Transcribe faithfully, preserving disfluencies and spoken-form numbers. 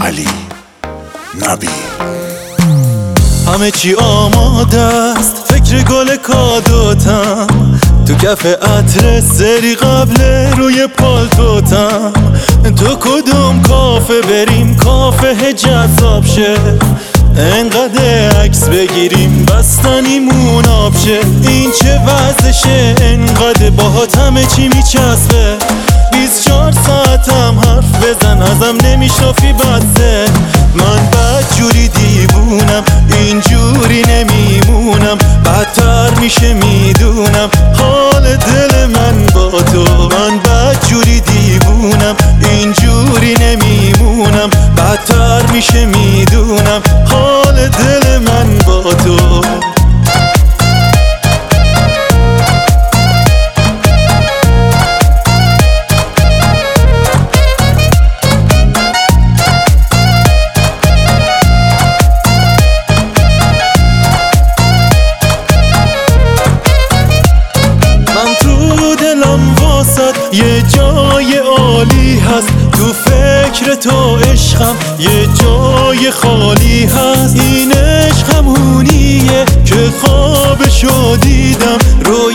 علی نبی. همه چی آماده است، فکر گل کادوتم، تو کف عطر سری قبل روی پالتوتم. تو کدوم کافه بریم، کافه جذاب شه، انقدر عکس بگیریم بستنیمون آب شه. این چه وضعشه انقدر باهات همه چی میچسبه، بیست و چهار ساعتم حرف بزن ازم نمیشنافی بسه. من بد جوری دیوونم اینجوری نمیمونم، بدتر میشه میدونم حال دل من با تو. من بد جوری دیوونم اینجوری نمیمونم، بدتر میشه میدونم حال دل من با تو. یه جای عالی هست، تو فکر تو عشقم یه جای خالی هست. این عشق همونیه که خوابشو دیدم رو